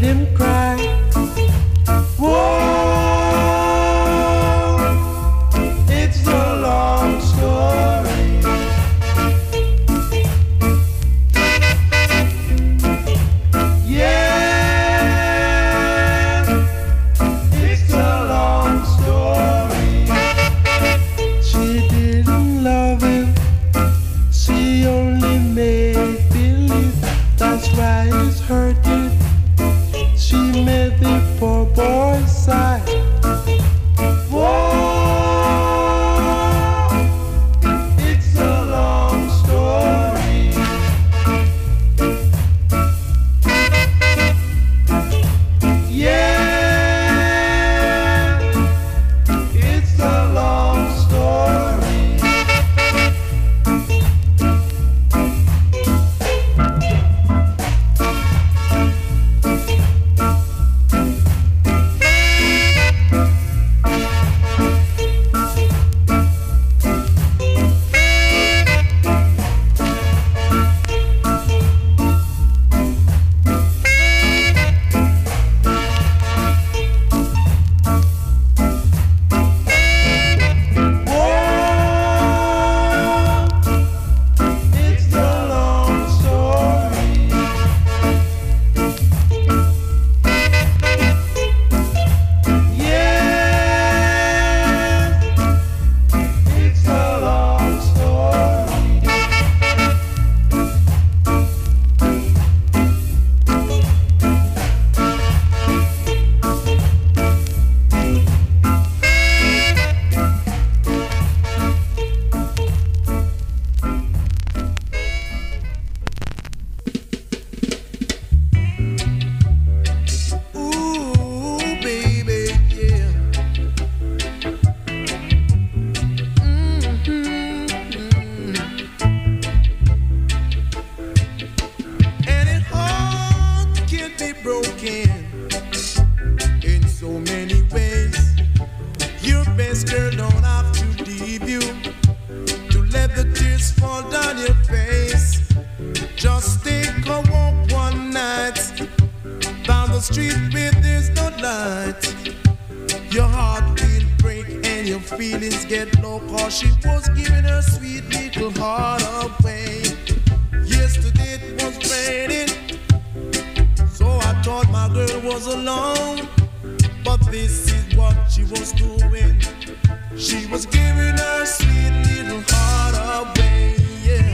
him cry. Whoa, it's a long story. Yeah, it's a long story. She didn't love him, she only made believe. That's why it's hurting. She made the poor boy sigh. Whoa, it's a long story. Yeah, it's a long story. It's a long story. Yeah, it's a long story. Ooh, baby, yeah. Any heart can be broken in so many ways. Your best girl don't have to leave you to let the tears fall down your face. Just take a walk one night down the street where there's no light. Your heart will break and your feelings get low, cause she was giving her sweet little heart away. Yesterday it was raining, so I thought my girl was alone. But this is what she was doing. She was giving her sweet little heart away, yeah.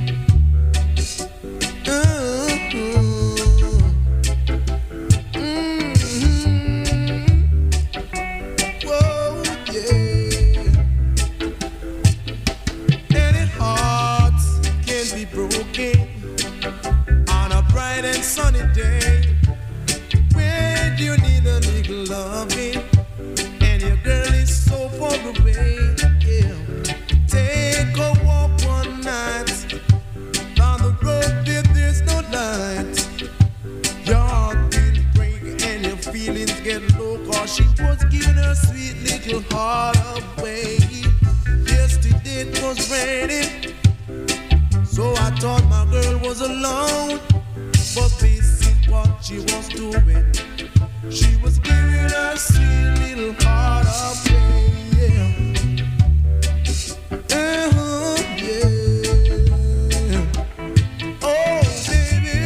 Whoa, yeah. Any heart can be broken on a bright and sunny day when you need a little loving and your girl is so far away. Yeah. Take a walk one night down the road where there's no light. Your heart will break and your feelings get low, cause she was giving her sweet little heart away. Yesterday it was raining, so I thought my girl was alone. But this is what she was doing. She was giving her sweet little heart away, yeah. Yeah. Oh, baby.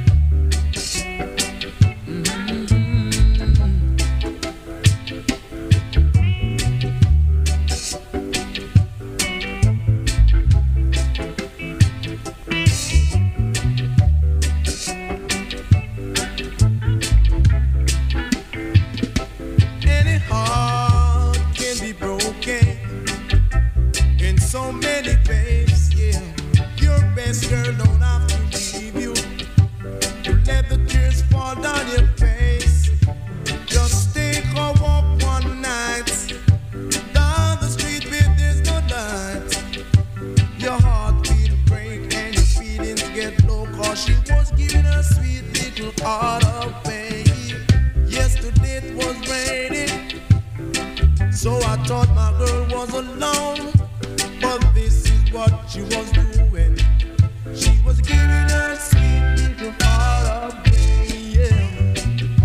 Any heart can be broken in so many ways, yeah. Your best girl don't have to leave you to let the tears fall down your face. Just take a walk one night down the street where there's no light. Your heart will break and your feelings get low, cause she was giving her sweet little heart away. Yesterday it was raining, so I thought my girl was alone. But this is what she was doing. She was giving her sweet little heart away, yeah.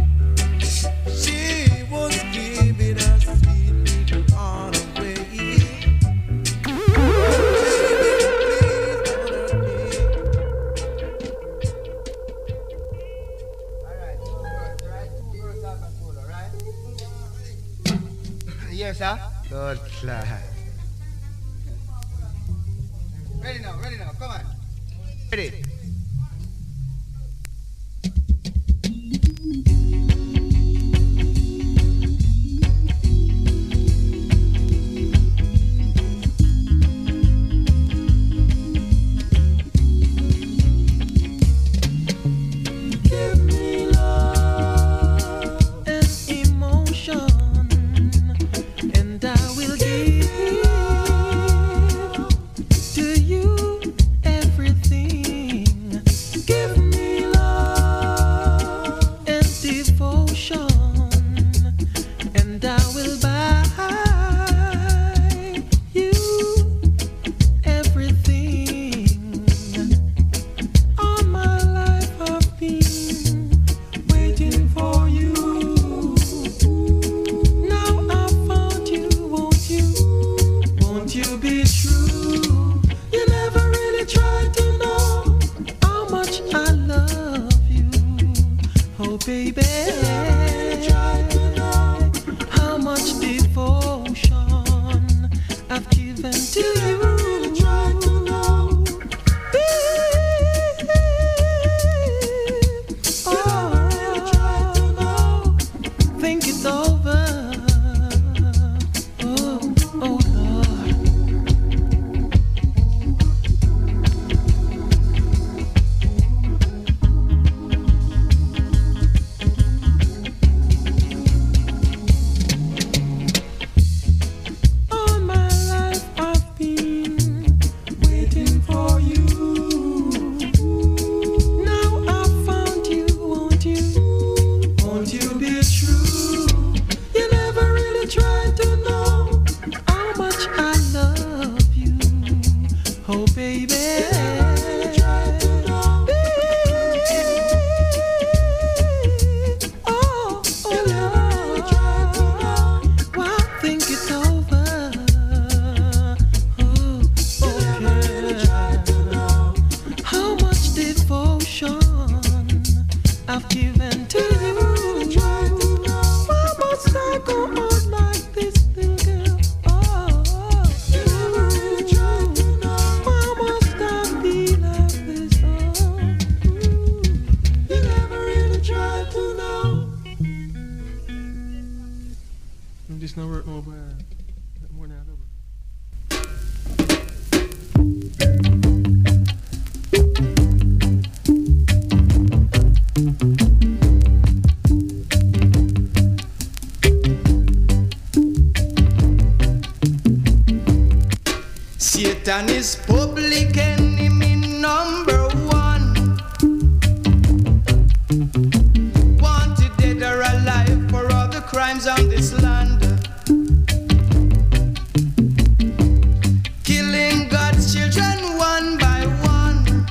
hear, sir? Good class. Ready now, come on. Ready. Satan is public enemy number one. Wanted dead or alive for all the crimes on this land. Killing God's children one by one.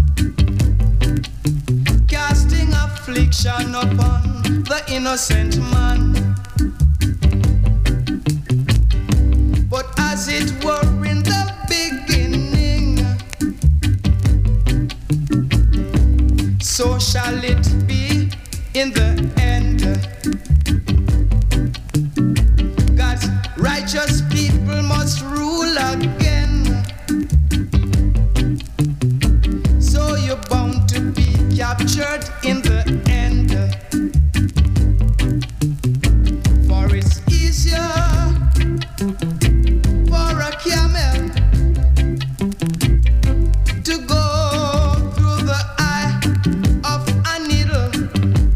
Casting affliction upon the innocent man. But as it were in the beginning, so shall it be in the end. God's righteous people must rule again. So you're bound to be captured in the end. For it's easier for a camel to go through the eye of a needle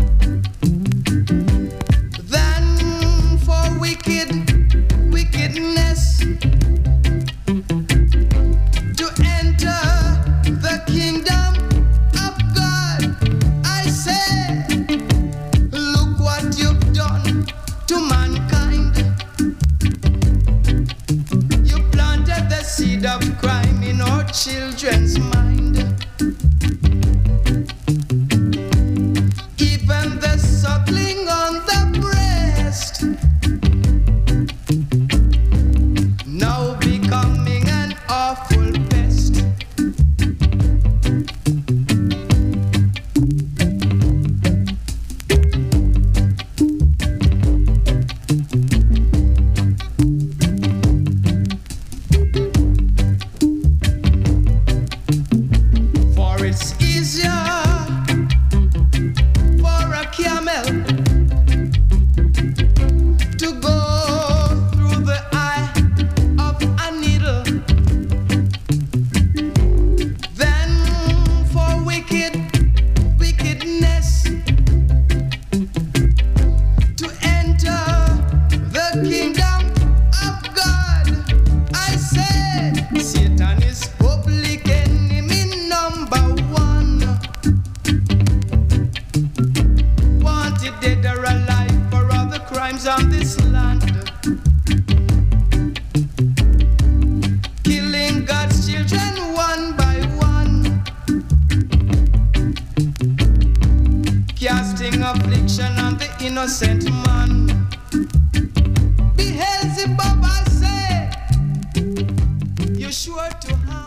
than for wicked dead or alive, for all the crimes on this land. Killing God's children one by one, casting affliction on the innocent man. Beelzebub, I say, you're sure to harm.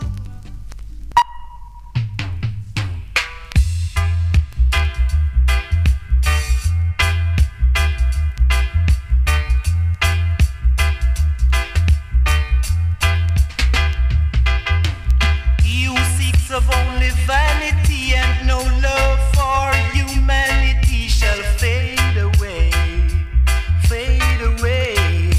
Of only vanity and no love for humanity shall fade away, fade away.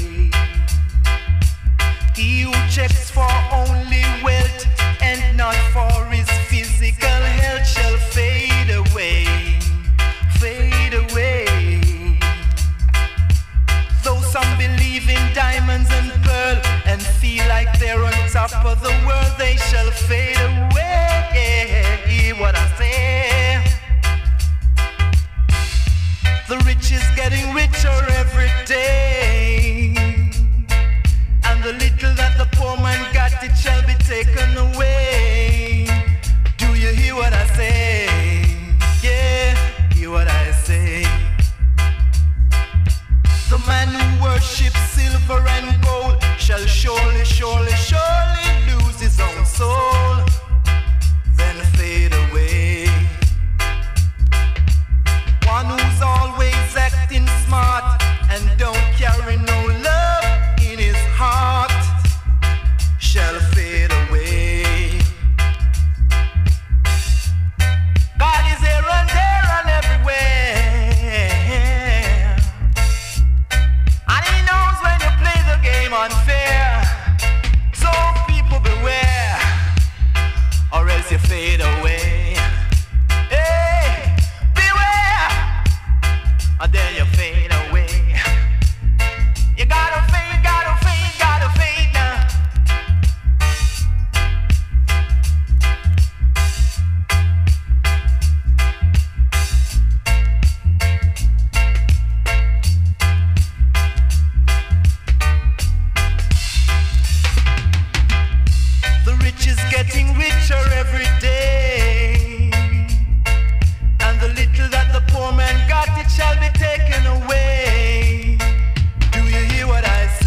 He who checks for only wealth and not for his physical health shall fade away, fade away. Though some believe in diamonds and pearl and feel like they're on top of the world, they shall fade away. What I say, the rich is getting richer every day, and the little that the poor man got, it shall be taken away. Do you hear what I say? Yeah, hear what I say. The man who worships silver and gold shall surely, surely, surely lose his own soul, then fade away. One who's always acting smart and don't carry no love in his heart shall fade away. God is here and there and everywhere, and he knows when you play the game unfair. So people beware, or else you fade away. Hey, beware, or then you fade away. You gotta fade, gotta fade, gotta fade now. The rich is getting richer every day, and the little that the poor man got, it shall be taken away. Do you hear what I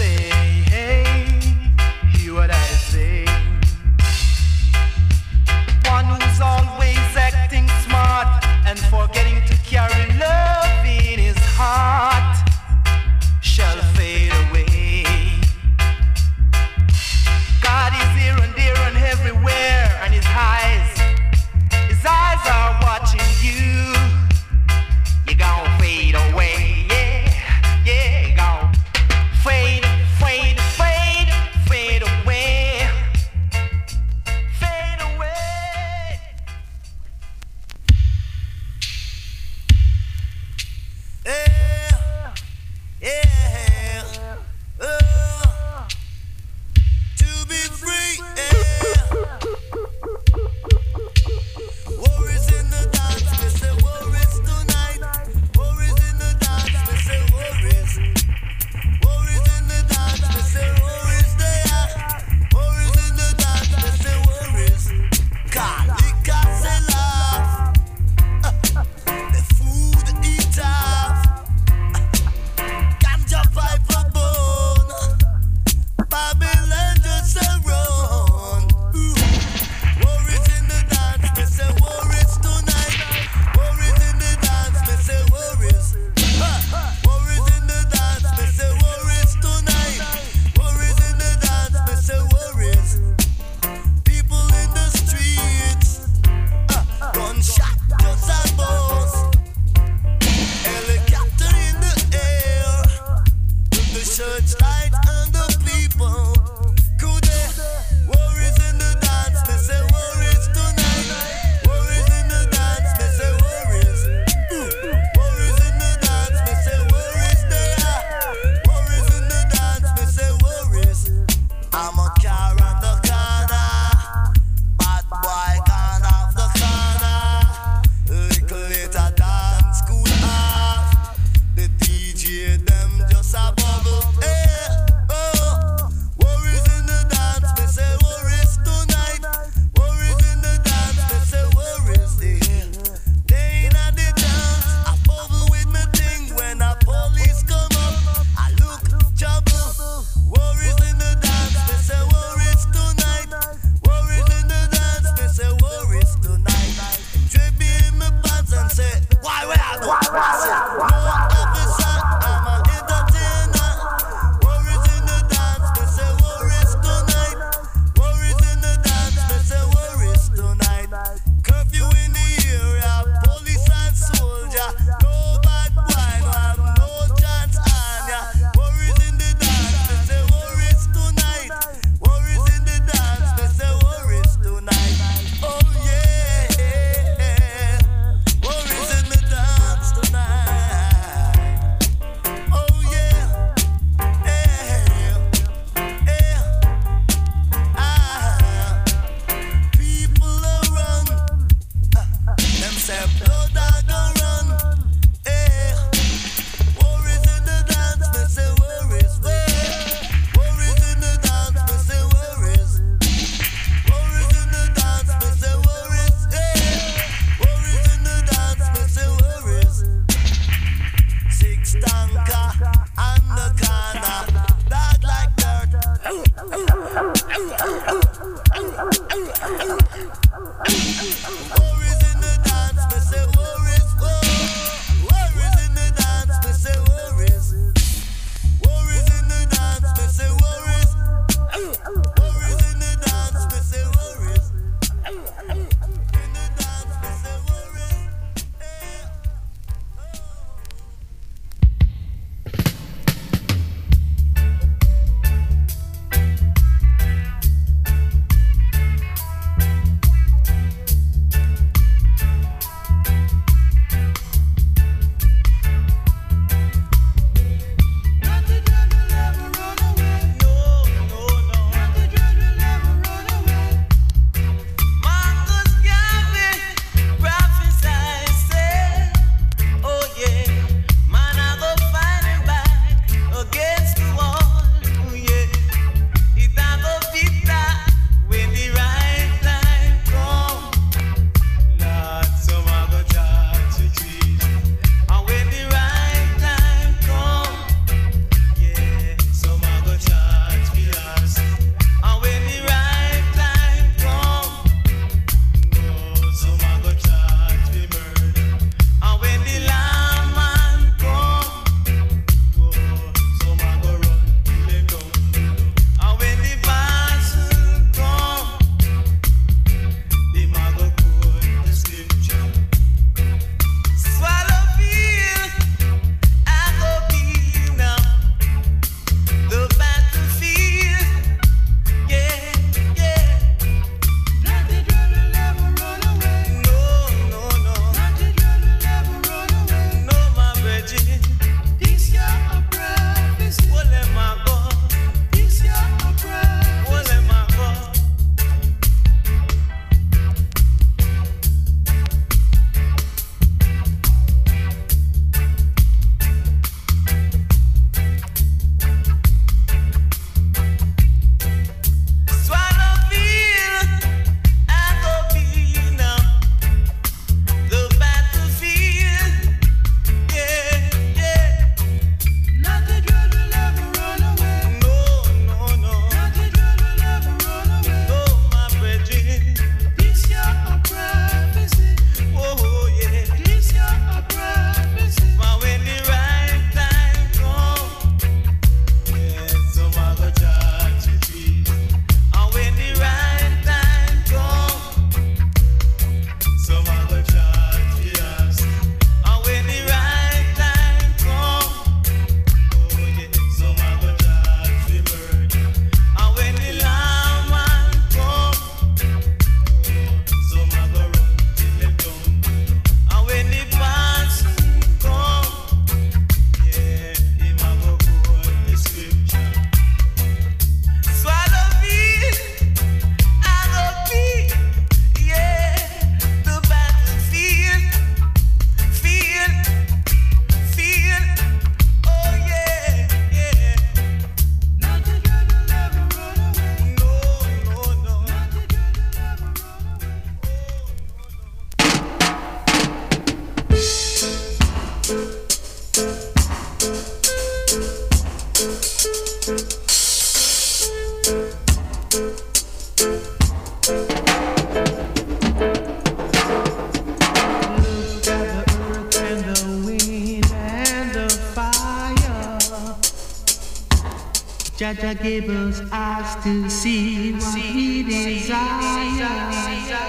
Jaja gave us eyes to see what we desire.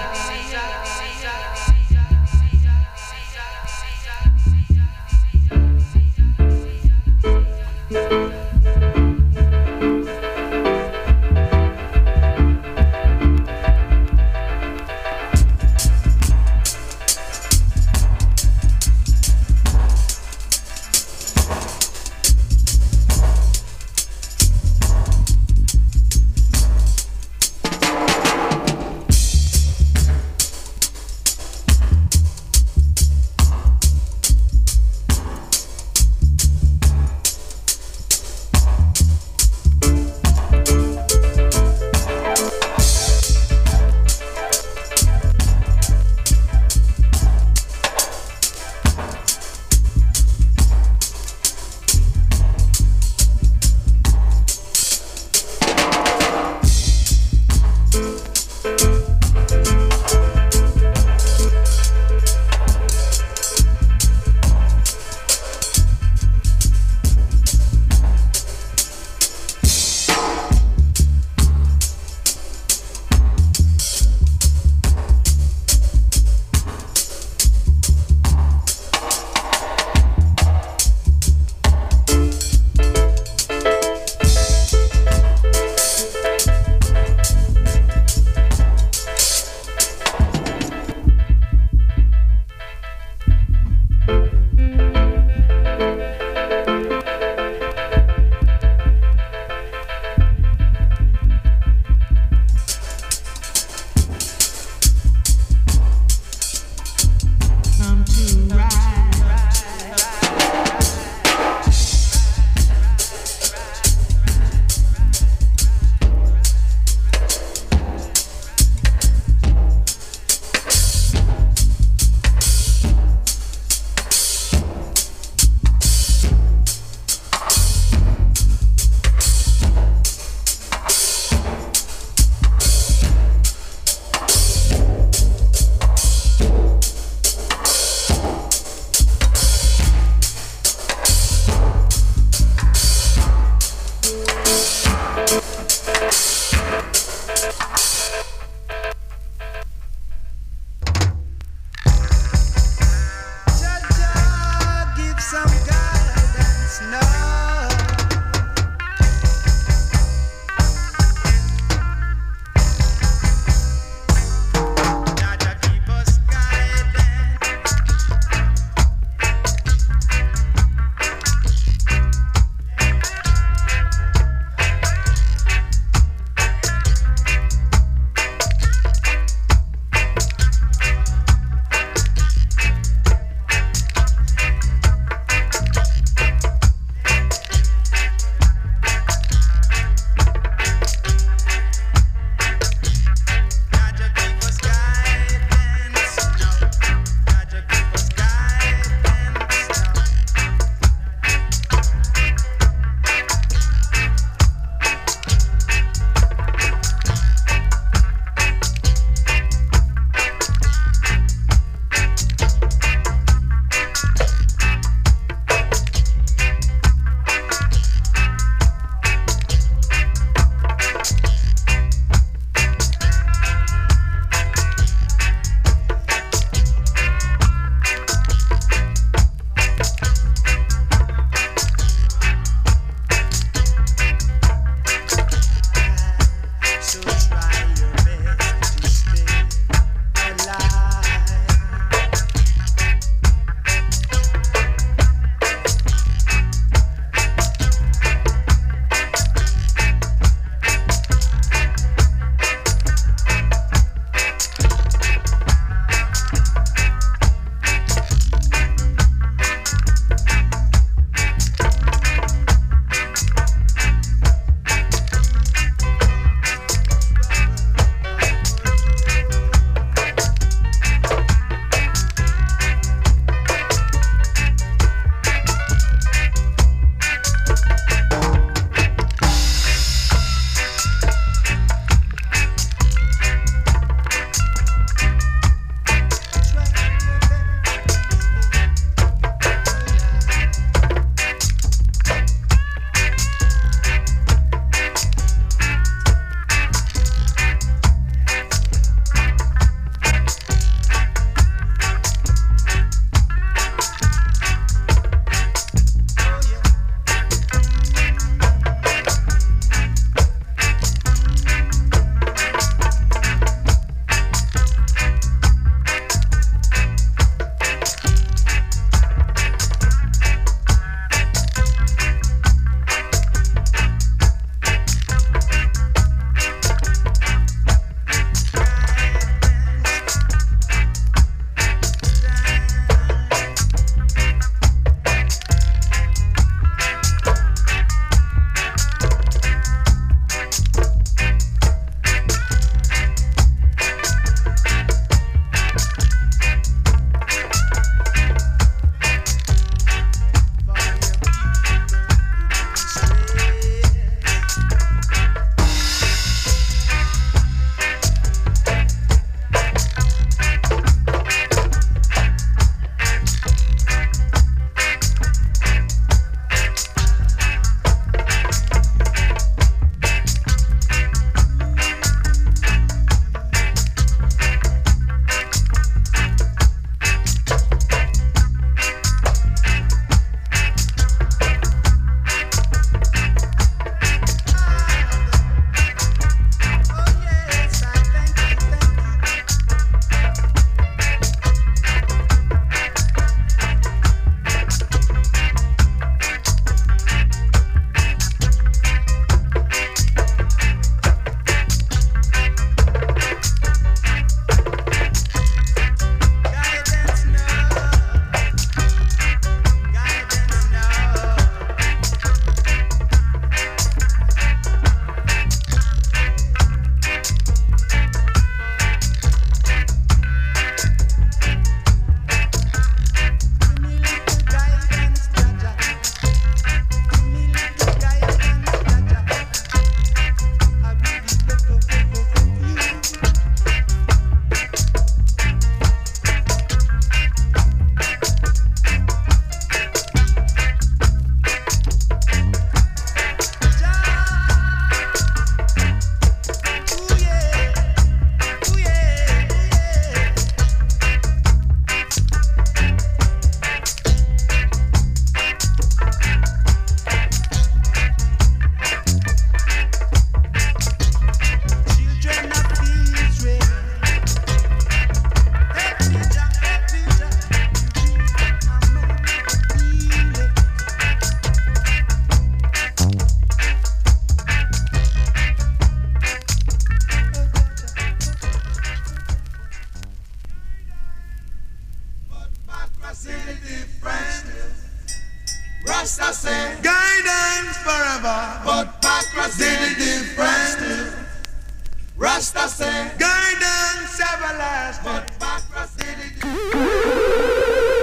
Rasta say guidance forever, but Backrus did it different. Rasta say guidance everlasting, but Backrus did it different.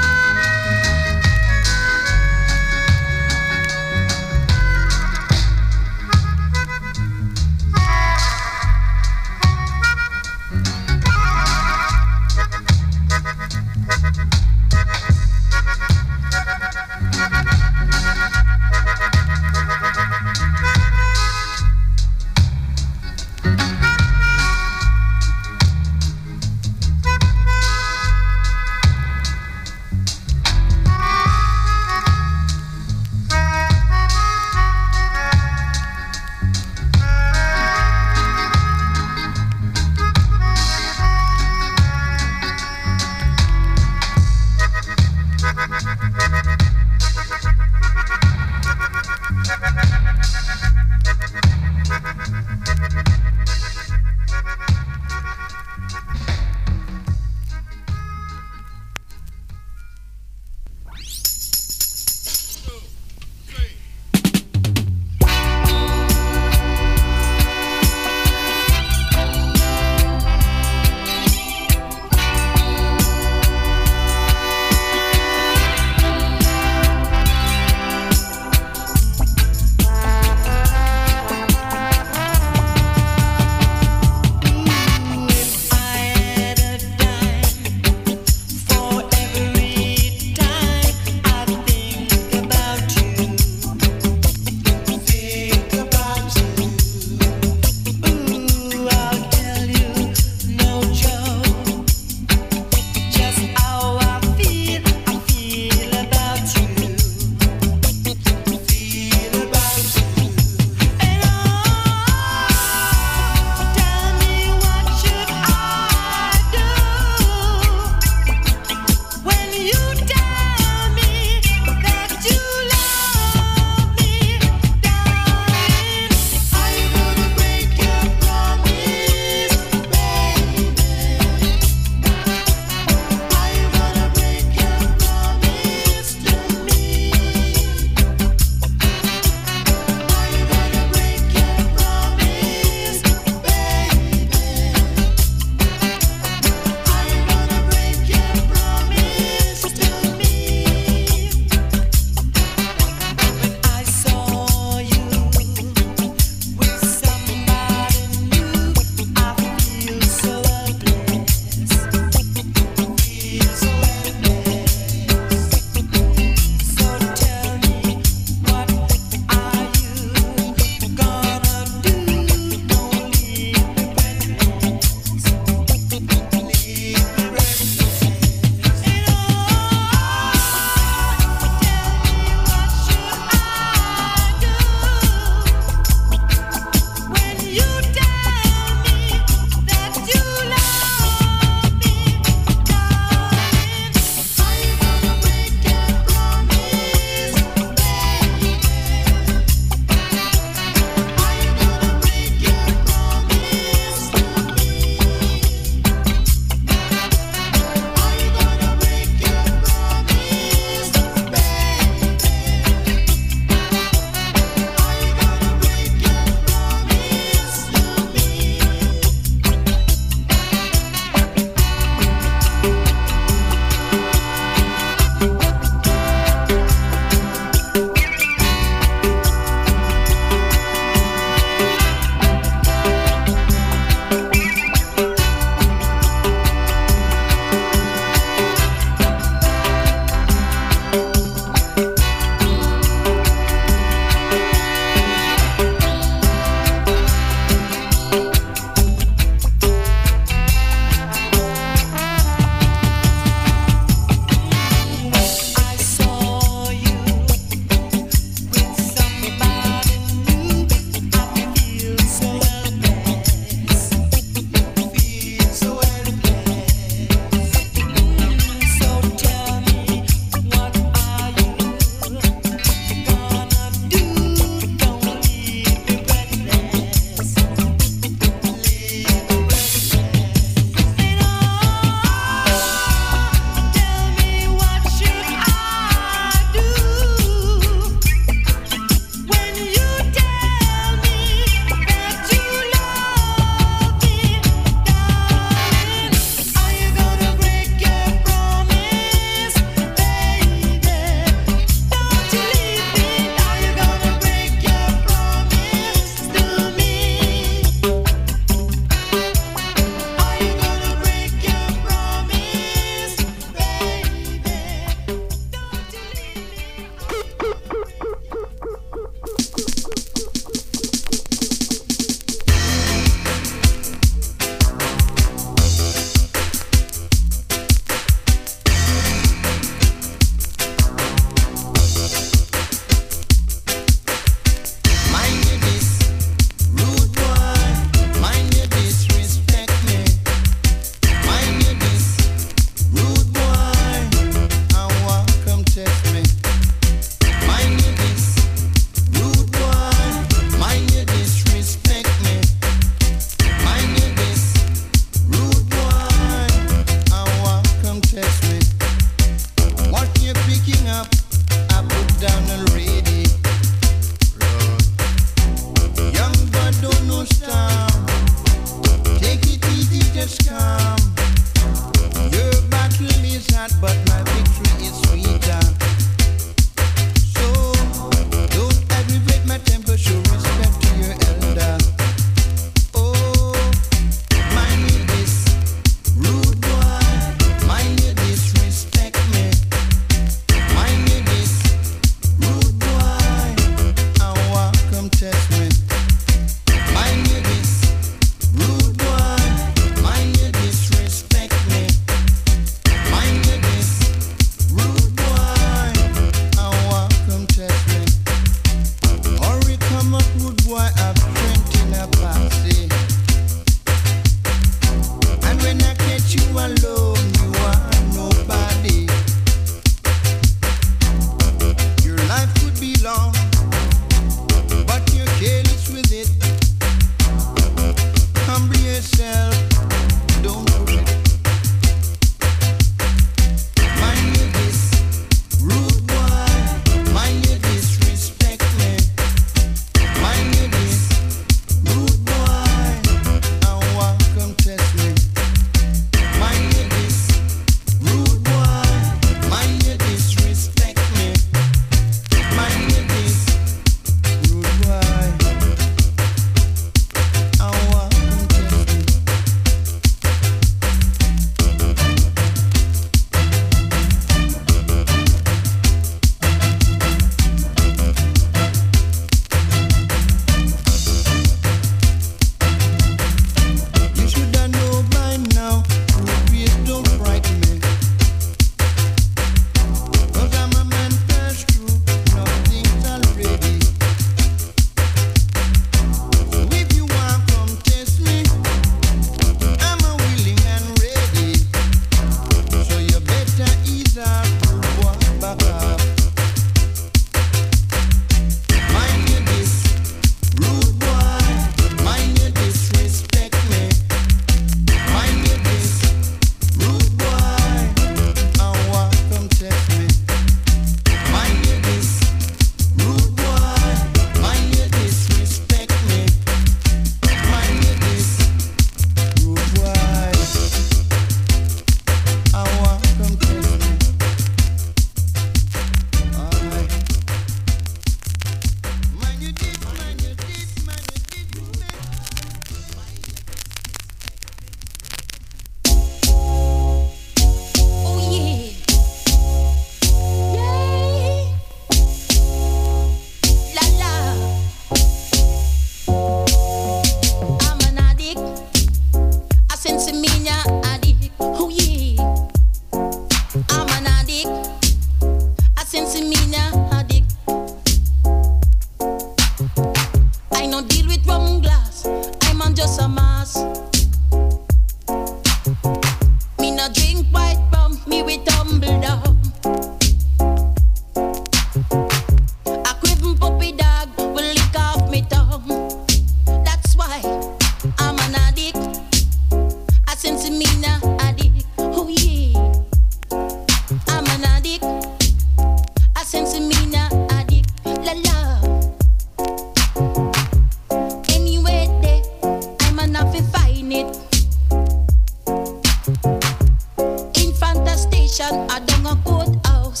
courthouse,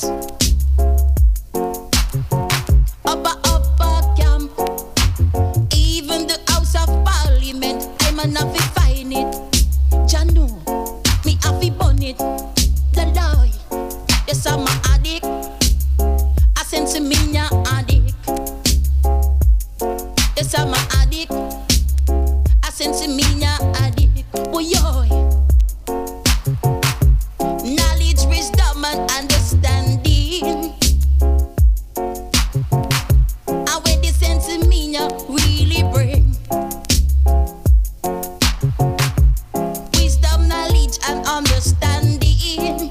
up a camp, even the House of Parliament. I'm an have to find it. Janu, me have to burn it. The lie, yes I'm a addict. I sense me nya addict. Yes I'm a addict. I sense me nya addict. Oh yo. Knowledge, wisdom, and understanding. And when the sense of me really bring wisdom, knowledge, and understanding.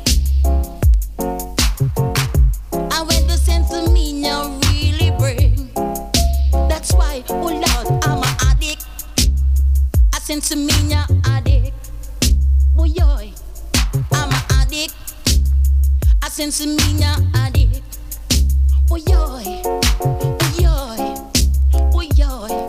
And when the sense of me really bring, that's why, oh Lord, I'm an addict. I sense of me addict. Oh yoy. I'm an addict. I sense me addict. Oh yoy, oh yoy, oh yoy.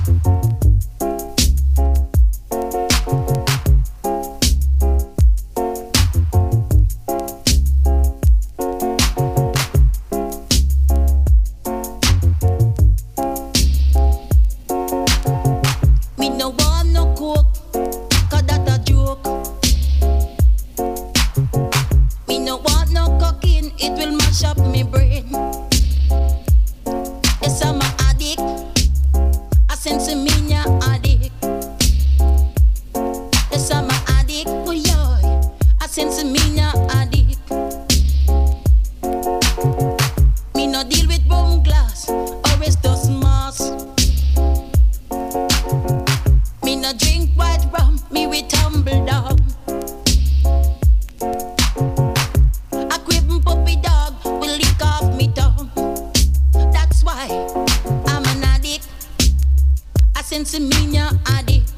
Me no want no coke, 'cause that a joke. Me no want no cocaine, it will mash up me brain. Yes, I'm an addict. I sense me addict. Yes, I'm an addict. Oh yeah, I sense me addict. Me no deal with bum glass or Restos mass. Me no drink white rum, me we tumble down. A crib puppy dog will lick off me tongue. That's why I'm an addict. I sense me addict.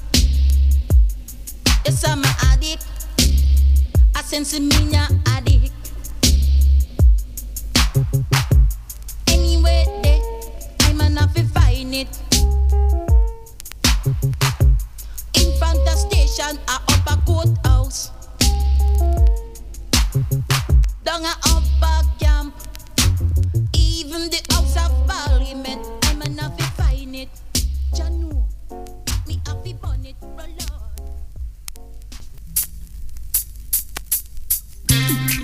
Yes, I'm an addict. I sense me addict. Anyway, day, I'm an have to find it. In front of station, I up a courthouse. Down a upper camp, even the House of Parliament. I'm an have to find it. Janu, me have to burn it, Lord.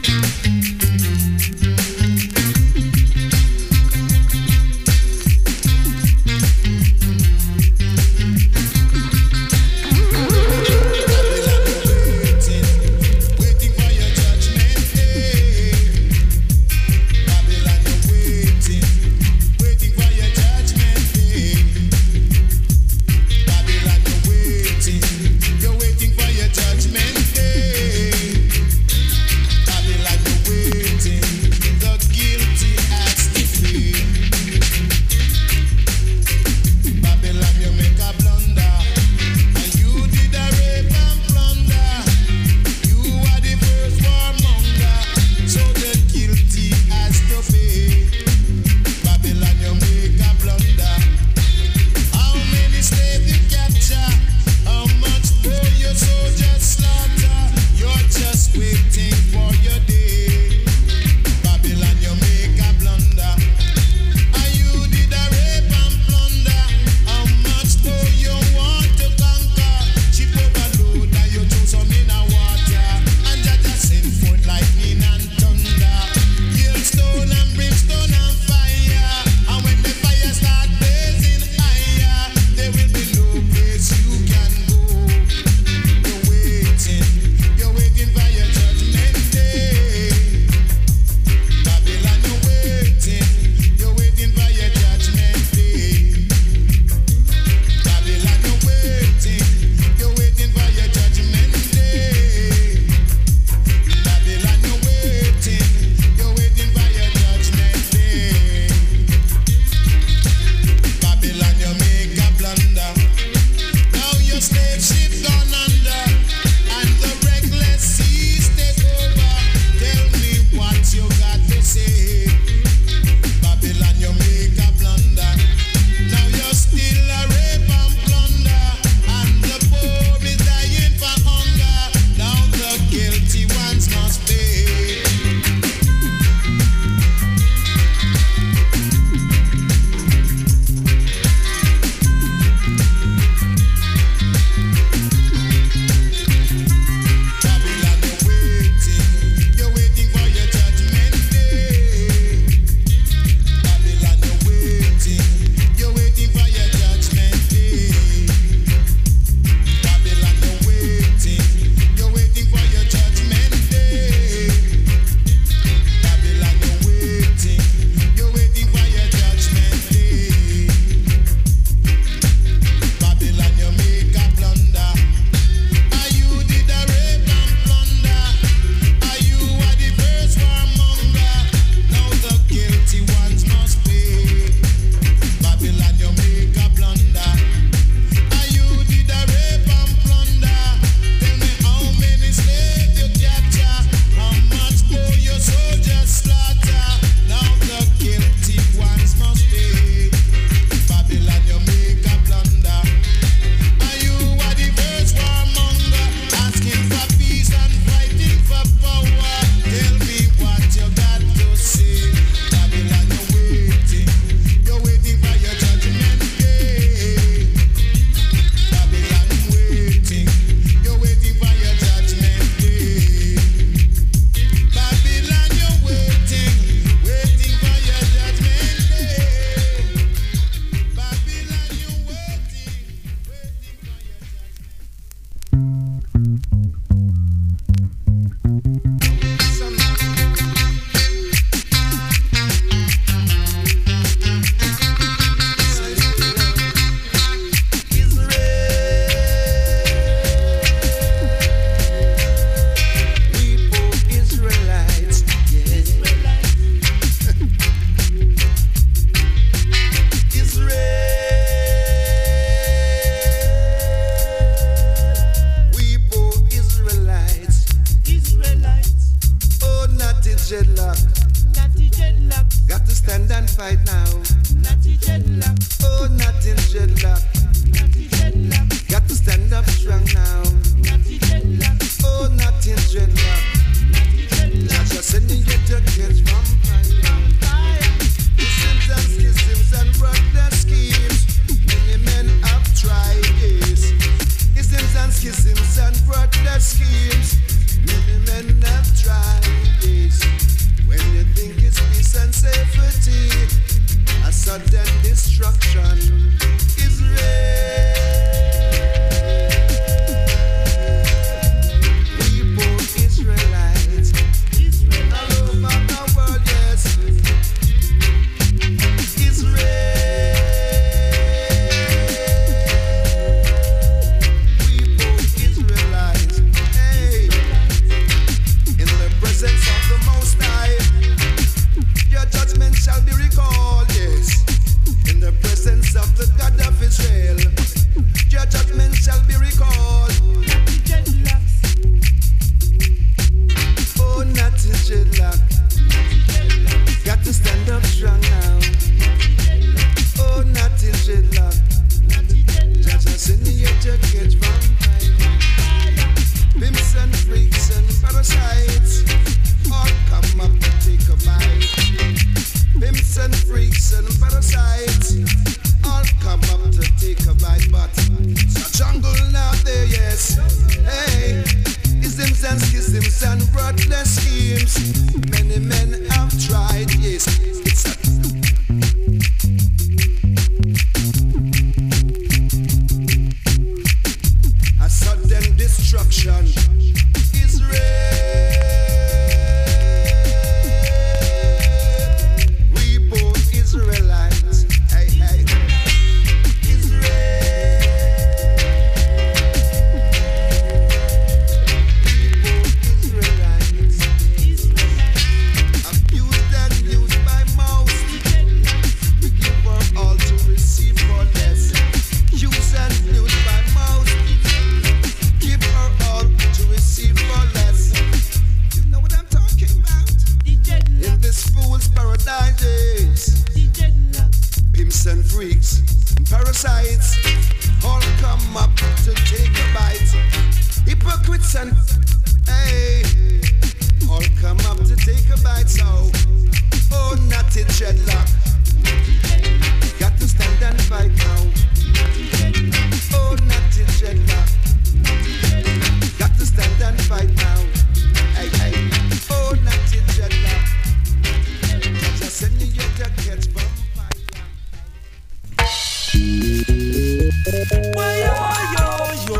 Natty dreadlock. Got to stand and fight now. Natty dreadlock. Oh, not in dreadlock. Natty dreadlock. Got to stand up strong now. Natty dreadlock. Oh, not in dreadlock. Natty dreadlock. Just sending you to catch vampire. Schisms and schisms and brother schemes. Many men have tried this. Schisms and schisms and brother schemes. Many men have tried this. When you think it's peace and safety, a sudden destruction is real. We both Israelites, all over the world, yes. Israel. We both Israelites. Hey, in the presence of the Most High, your judgment shall be recalled, yes. In the presence of the God of Israel, your judgment shall be recalled. Oh, not in dreadlock. Got to stand up strong now. Oh, not in dreadlock. Judge has sent me here to catch vampire. Pimps and freaks and parasites all come up to take a bite. Pimps and freaks and parasites all come up to take a bite. But it's a jungle now there, yes. Hey, isms and schisms and brother schemes. Many men have tried, yes. It's a sudden destruction. Israel. We both Israelites. Hey, hey. Israel. We both Israelites. Abused and used by most. We give her all to receive for less. Used and used by most. Give her all to receive for less. You know what I'm talking about? In this fool's paradise, pimps and freaks and parasites all come up to take a bite. Hypocrites and hey, all come up to take a bite. So, oh, not in dreadlock. Got to stand and fight now. Oh, not in dreadlock. Got to stand and fight now. Hey, hey. Oh, not in dreadlock. Just send me your jacket, vampire. Why, yo, yo, yo.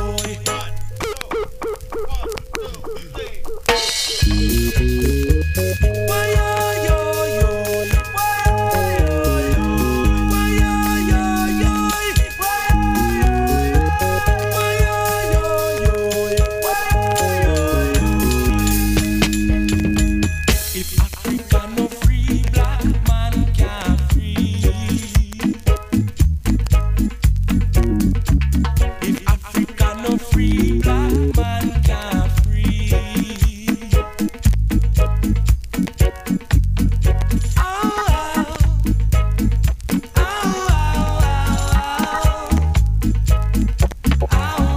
Why, yo, yo, yo. Why, yo, yo, yo. Why, yo, yo, yo. Why, yo, yo, yo. Why, yo, yo, yo. If Africa no free, black man can't free. If Africa no free, black man can't free. Oh, oh, oh, oh,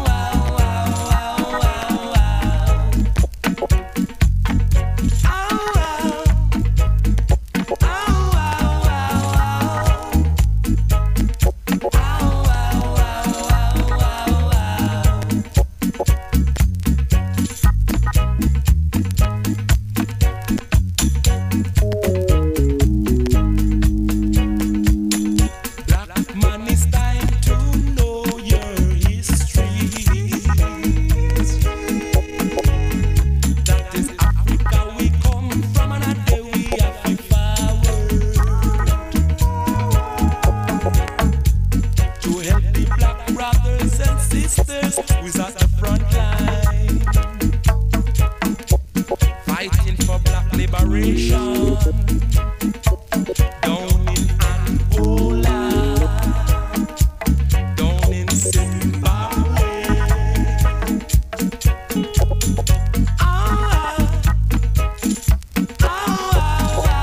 Black man, it's time to know your history. That is Africa we come from, and a day we have to forward to help the black brothers and sisters who's at the front line, fighting for black liberation. Down in Angola, down in Zimbabwe. Oh, oh, oh, oh,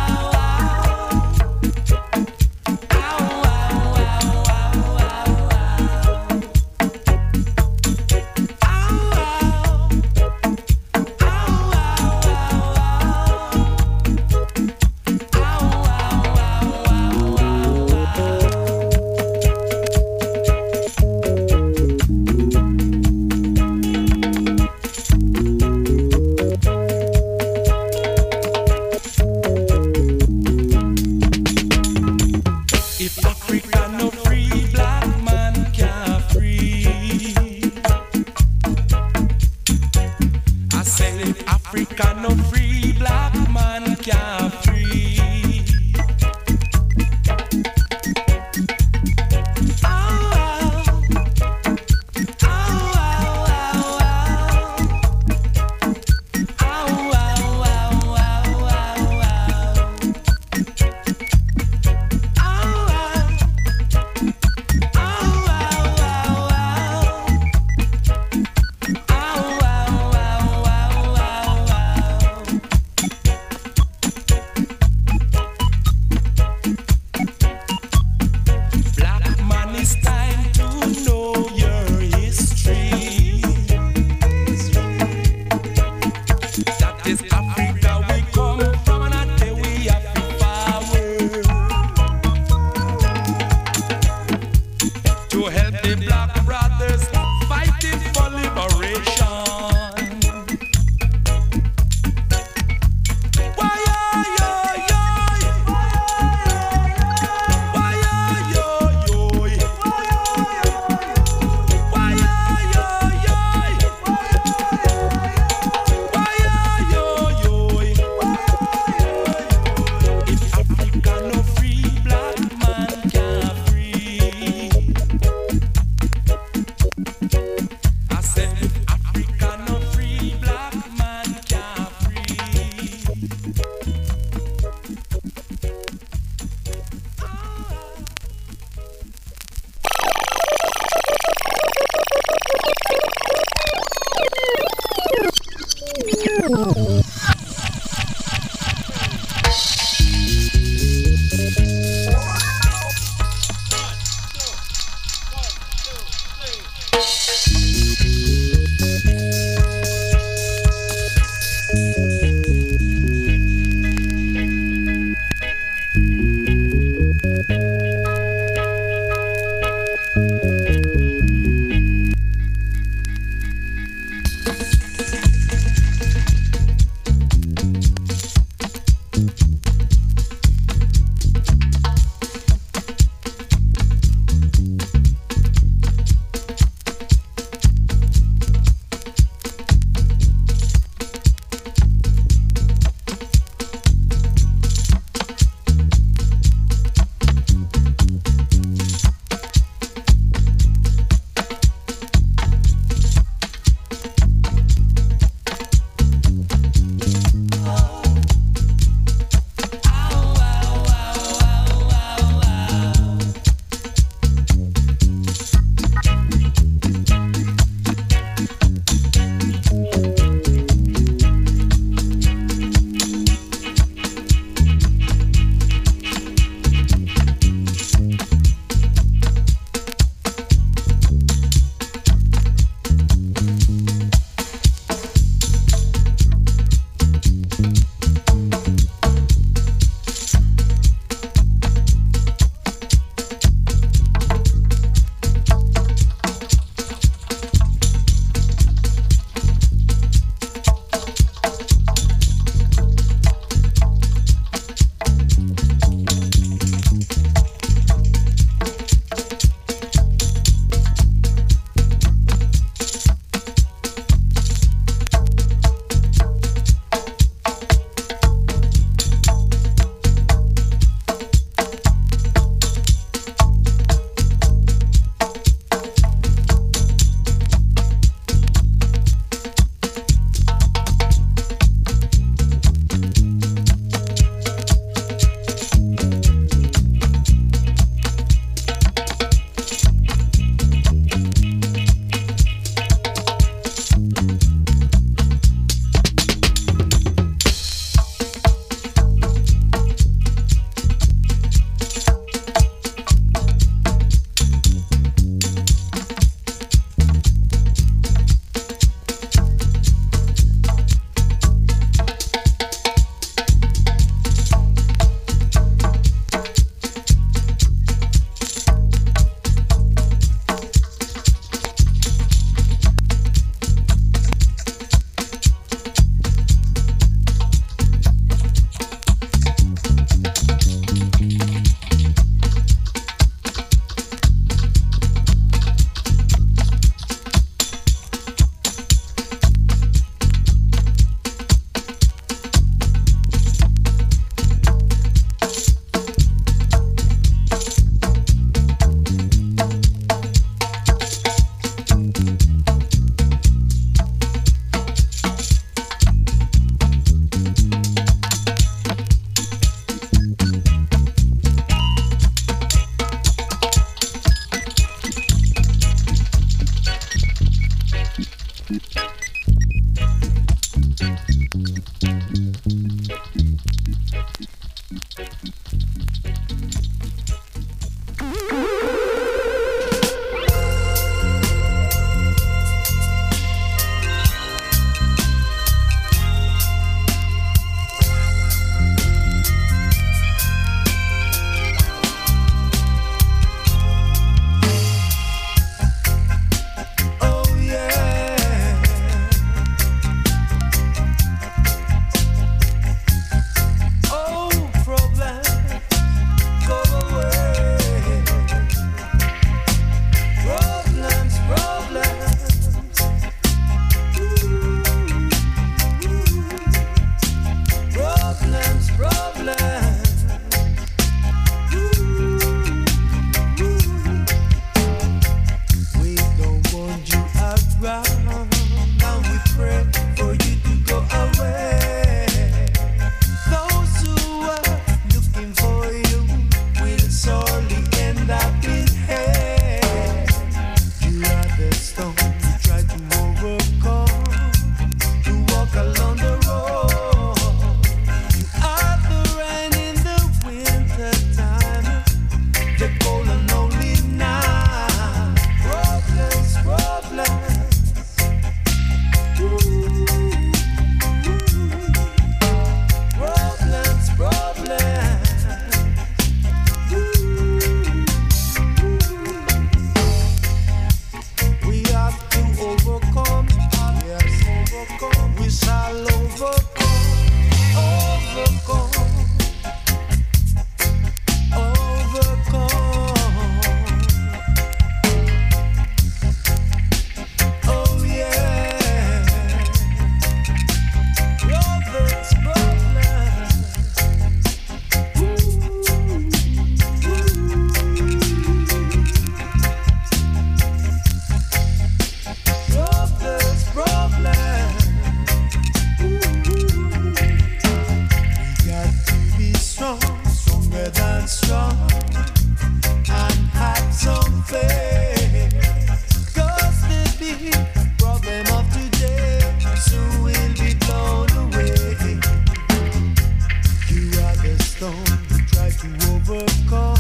storm, try to overcome.